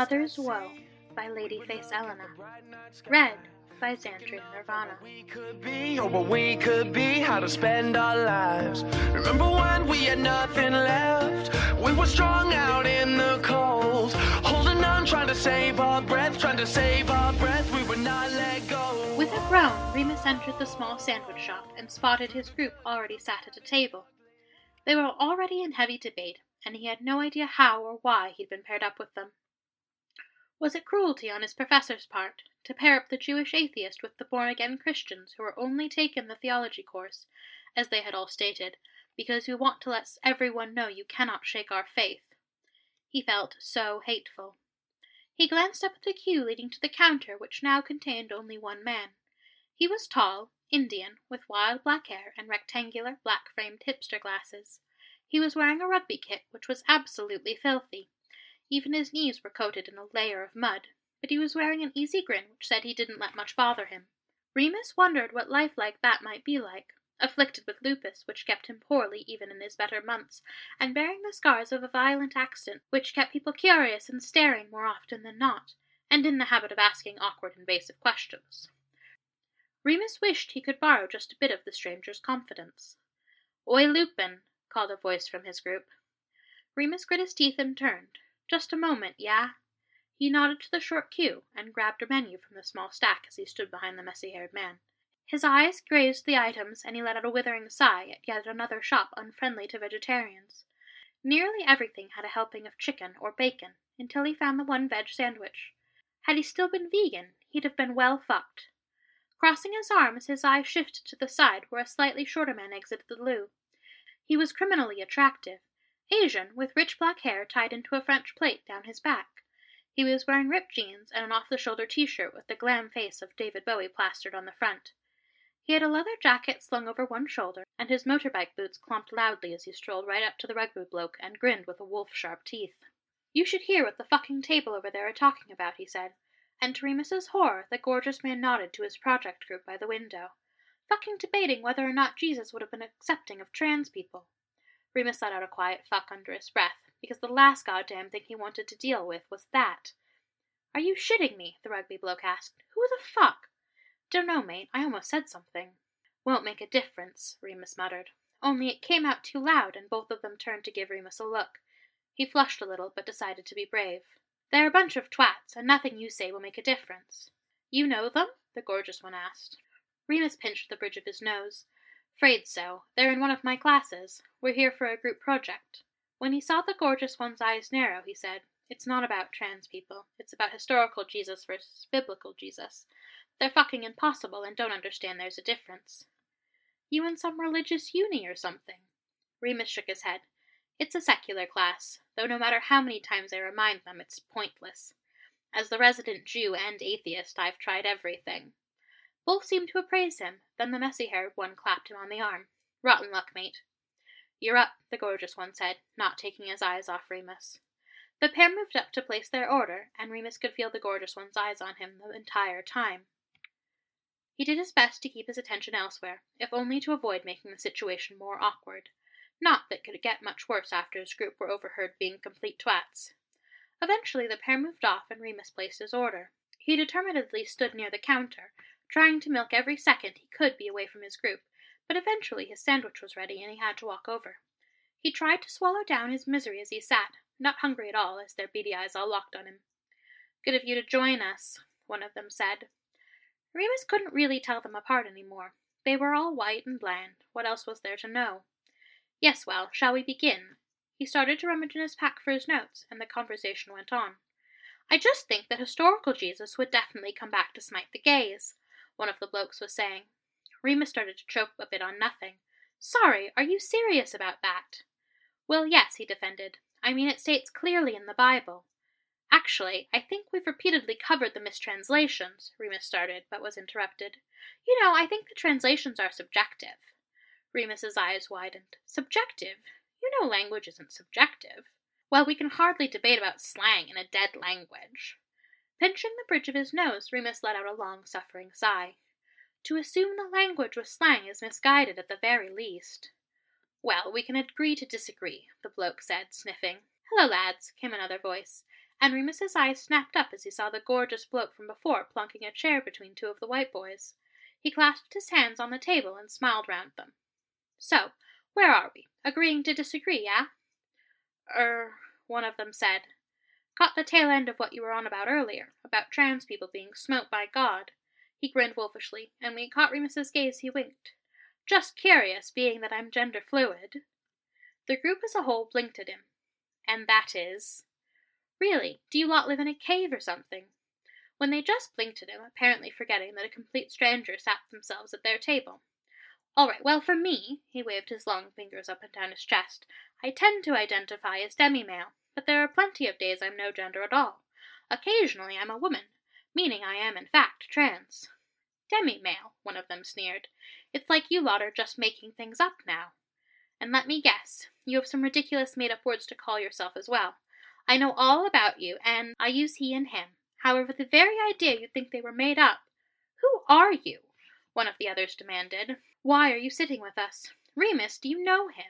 Mother's Woe by Ladyface Elena. Read by Xandria Nirvana. We could be, or what we could be, how to spend our lives. Remember when we had nothing left? We were strung out in the cold, holding on, trying to save our breath, we would not let go. With a groan, Remus entered the small sandwich shop and spotted his group already sat at a table. They were already in heavy debate, and he had no idea how or why he'd been paired up with them. Was it cruelty on his professor's part to pair up the Jewish atheist with the born-again Christians who were only taking the theology course, as they had all stated, because we want to let everyone know you cannot shake our faith? He felt so hateful. He glanced up at the queue leading to the counter, which now contained only one man. He was tall, Indian, with wild black hair and rectangular, black-framed hipster glasses. He was wearing a rugby kit, which was absolutely filthy. Even his knees were coated in a layer of mud, but he was wearing an easy grin which said he didn't let much bother him. Remus wondered what life like that might be like, afflicted with lupus, which kept him poorly even in his better months, and bearing the scars of a violent accident which kept people curious and staring more often than not, and in the habit of asking awkward invasive questions. Remus wished he could borrow just a bit of the stranger's confidence. "Oi, Lupin," called a voice from his group. Remus grit his teeth and turned. "Just a moment, yeah?" He nodded to the short queue and grabbed a menu from the small stack as he stood behind the messy-haired man. His eyes grazed the items, and he let out a withering sigh at yet another shop unfriendly to vegetarians. Nearly everything had a helping of chicken or bacon, until he found the one veg sandwich. Had he still been vegan, he'd have been well fucked. Crossing his arms, his eyes shifted to the side where a slightly shorter man exited the loo. He was criminally attractive, Asian, with rich black hair tied into a French plait down his back. He was wearing ripped jeans and an off-the-shoulder t-shirt with the glam face of David Bowie plastered on the front. He had a leather jacket slung over one shoulder, and his motorbike boots clomped loudly as he strolled right up to the rugby bloke and grinned with wolf-sharp teeth. "You should hear what the fucking table over there are talking about," he said, and to Remus's horror the gorgeous man nodded to his project group by the window. "Fucking debating whether or not Jesus would have been accepting of trans people." Remus let out a quiet fuck under his breath, because the last goddamn thing he wanted to deal with was that. "Are you shitting me?" the rugby bloke asked. "Who the fuck?" "Dunno, mate. I almost said something." "Won't make a difference," Remus muttered. Only it came out too loud, and both of them turned to give Remus a look. He flushed a little, but decided to be brave. "They're a bunch of twats, and nothing you say will make a difference." "You know them?" the gorgeous one asked. Remus pinched the bridge of his nose. "'Fraid so. They're in one of my classes. We're here for a group project." When he saw the gorgeous one's eyes narrow, he said, "It's not about trans people. It's about historical Jesus versus biblical Jesus. They're fucking impossible and don't understand there's a difference." "You in some religious uni or something?" Remus shook his head. "It's a secular class, though no matter how many times I remind them, it's pointless. As the resident Jew and atheist, I've tried everything." Both seemed to appraise him, then the messy-haired one clapped him on the arm. "Rotten luck, mate." "You're up," the gorgeous one said, not taking his eyes off Remus. The pair moved up to place their order, and Remus could feel the gorgeous one's eyes on him the entire time. He did his best to keep his attention elsewhere, if only to avoid making the situation more awkward. Not that it could get much worse after his group were overheard being complete twats. Eventually the pair moved off, and Remus placed his order. He determinedly stood near the counter, trying to milk every second he could be away from his group, but eventually his sandwich was ready and he had to walk over. He tried to swallow down his misery as he sat, not hungry at all, as their beady eyes all locked on him. "Good of you to join us," one of them said. Remus couldn't really tell them apart anymore. They were all white and bland. What else was there to know? "Yes, well, shall we begin?" He started to rummage in his pack for his notes, and the conversation went on. "I just think that historical Jesus would definitely come back to smite the gays," one of the blokes was saying. Remus started to choke a bit on nothing. "Sorry, are you serious about that?" "Well, yes," he defended. "I mean, it states clearly in the Bible." "Actually, I think we've repeatedly covered the mistranslations," Remus started, but was interrupted. "You know, I think the translations are subjective." Remus's eyes widened. "Subjective? You know language isn't subjective." "Well, we can hardly debate about slang in a dead language." Pinching the bridge of his nose, Remus let out a long-suffering sigh. To assume the language was slang is misguided at the very least. "Well, we can agree to disagree," the bloke said, sniffing. "Hello, lads," came another voice, and Remus's eyes snapped up as he saw the gorgeous bloke from before plunking a chair between two of the white boys. He clasped his hands on the table and smiled round them. "So, where are we? Agreeing to disagree, yeah?" One of them said. "Caught the tail end of what you were on about earlier, about trans people being smote by God." He grinned wolfishly, and when he caught Remus's gaze he winked. "Just curious, being that I'm gender fluid." The group as a whole blinked at him. "And that is?" "Really, do you lot live in a cave or something?" When they just blinked at him, apparently forgetting that a complete stranger sat themselves at their table. "All right, well, for me," he waved his long fingers up and down his chest, "I tend to identify as demi-male, but there are plenty of days I'm no gender at all. Occasionally I'm a woman, meaning I am in fact trans." "Demi-male," one of them sneered. "It's like you lot are just making things up now. And let me guess, you have some ridiculous made-up words to call yourself as well. I know all about you, and I use he and him. However, the very idea you'd think they were made up—" "Who are you?" one of the others demanded. "Why are you sitting with us? Remus, do you know him?"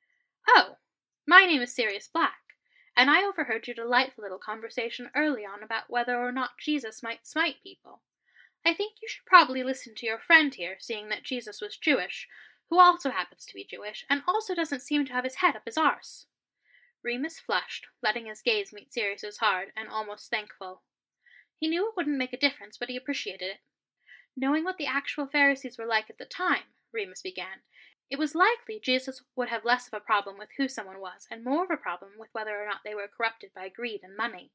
"Oh, my name is Sirius Black, and I overheard your delightful little conversation early on about whether or not Jesus might smite people. I think you should probably listen to your friend here, seeing that Jesus was Jewish, who also happens to be Jewish, and also doesn't seem to have his head up his arse." Remus flushed, letting his gaze meet Sirius's hard and almost thankful. He knew it wouldn't make a difference, but he appreciated it. "Knowing what the actual Pharisees were like at the time," Remus began, "it was likely Jesus would have less of a problem with who someone was, and more of a problem with whether or not they were corrupted by greed and money.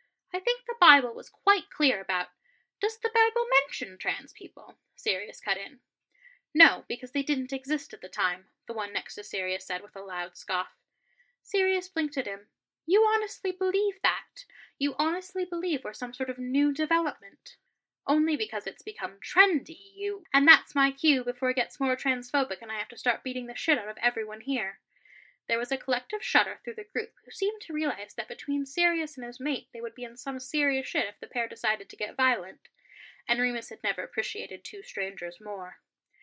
I think the Bible was quite clear about—" "Does the Bible mention trans people?" Sirius cut in. "No, because they didn't exist at the time," the one next to Sirius said with a loud scoff. Sirius blinked at him. "You honestly believe that? You honestly believe we're some sort of new development?" "Only because it's become trendy, you—" "And that's my cue before it gets more transphobic and I have to start beating the shit out of everyone here." There was a collective shudder through the group, who seemed to realize that between Sirius and his mate they would be in some serious shit if the pair decided to get violent, and Remus had never appreciated two strangers more.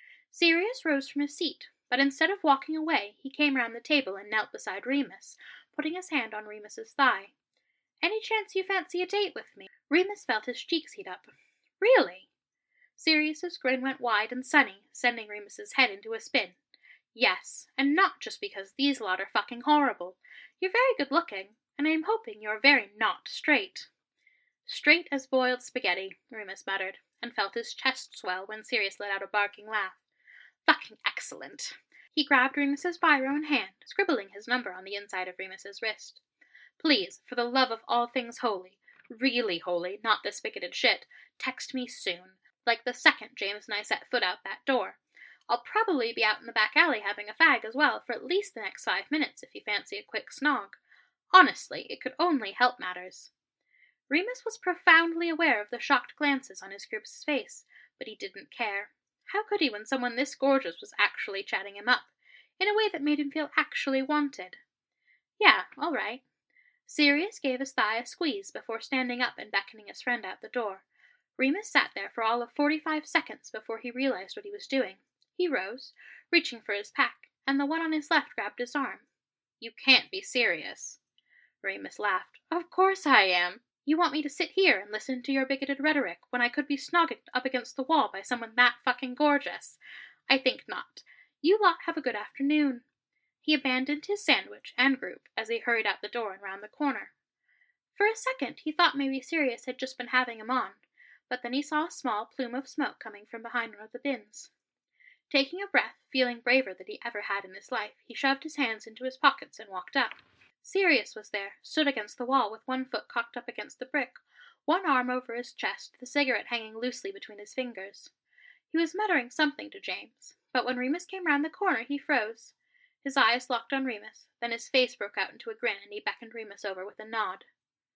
Sirius rose from his seat, but instead of walking away, he came round the table and knelt beside Remus, putting his hand on Remus's thigh. "Any chance you fancy a date with me?" Remus felt his cheeks heat up. "Really?" Sirius's grin went wide and sunny, sending Remus's head into a spin. "Yes, and not just because these lot are fucking horrible. You're very good looking, and I'm hoping you're very not straight." "Straight as boiled spaghetti," Remus muttered, and felt his chest swell when Sirius let out a barking laugh. "Fucking excellent." He grabbed Remus's biro in hand, scribbling his number on the inside of Remus's wrist. "Please, for the love of all things holy, really holy, not this bigoted shit, text me soon, like the second James and I set foot out that door. I'll probably be out in the back alley having a fag as well for at least the next 5 minutes if you fancy a quick snog. Honestly, it could only help matters." Remus was profoundly aware of the shocked glances on his group's face, but he didn't care. How could he when someone this gorgeous was actually chatting him up, in a way that made him feel actually wanted? "Yeah, all right." Sirius gave his thigh a squeeze before standing up and beckoning his friend out the door. Remus sat there for all of 45 seconds before he realized what he was doing. He rose, reaching for his pack, and the one on his left grabbed his arm. "You can't be serious." Remus laughed. "Of course I am. You want me to sit here and listen to your bigoted rhetoric when I could be snogged up against the wall by someone that fucking gorgeous? I think not. You lot have a good afternoon." He abandoned his sandwich and group as he hurried out the door and round the corner. For a second he thought maybe Sirius had just been having him on, but then he saw a small plume of smoke coming from behind one of the bins. Taking a breath, feeling braver than he ever had in his life, he shoved his hands into his pockets and walked up. Sirius was there, stood against the wall with one foot cocked up against the brick, one arm over his chest, the cigarette hanging loosely between his fingers. He was muttering something to James, but when Remus came round the corner he froze. His eyes locked on Remus, then his face broke out into a grin and he beckoned Remus over with a nod.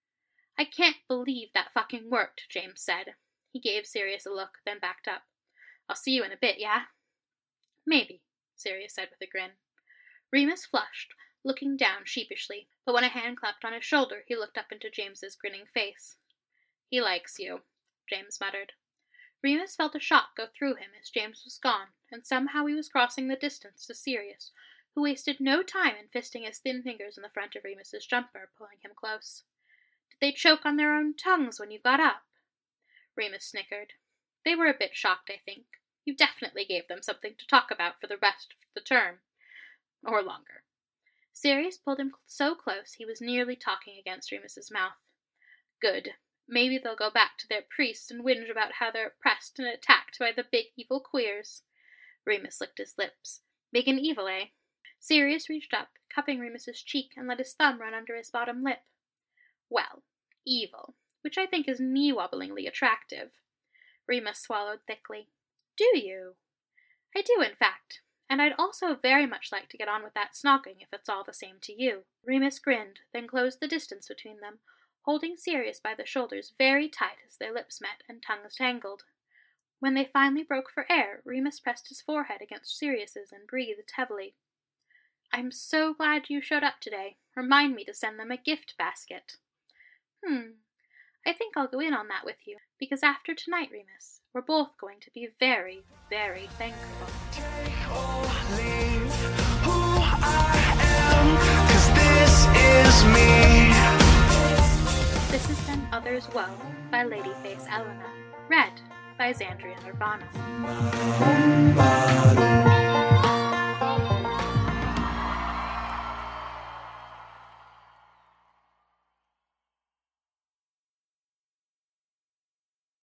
"I can't believe that fucking worked," James said. He gave Sirius a look, then backed up. "I'll see you in a bit, yeah?" "Maybe," Sirius said with a grin. Remus flushed, looking down sheepishly, but when a hand clapped on his shoulder, he looked up into James's grinning face. "He likes you," James muttered. Remus felt a shock go through him as James was gone, and somehow he was crossing the distance to Sirius, who wasted no time in fisting his thin fingers in the front of Remus's jumper, pulling him close. "Did Did they choke on their own tongues when you got up? Remus snickered. They were a bit shocked, I think. You definitely gave them something to talk about for the rest of the term. Or longer. Sirius pulled him so close he was nearly talking against Remus's mouth. Good. Maybe they'll go back to their priests and whinge about how they're oppressed and attacked by the big evil queers. Remus licked his lips. Big and evil, eh? Sirius reached up, cupping Remus's cheek, and let his thumb run under his bottom lip. Well, evil, which I think is knee-wobblingly attractive. Remus swallowed thickly. Do you? I do, in fact, and I'd also very much like to get on with that snogging if it's all the same to you. Remus grinned, then closed the distance between them, holding Sirius by the shoulders very tight as their lips met and tongues tangled. When they finally broke for air, Remus pressed his forehead against Sirius's and breathed heavily. I'm so glad you showed up today. Remind me to send them a gift basket. I think I'll go in on that with you, because after tonight, Remus, we're both going to be very, very thankful. Take or leave who I am, 'cause this is me. This has been Others Woe by Ladyface Elena, read by Xandria Nirvana.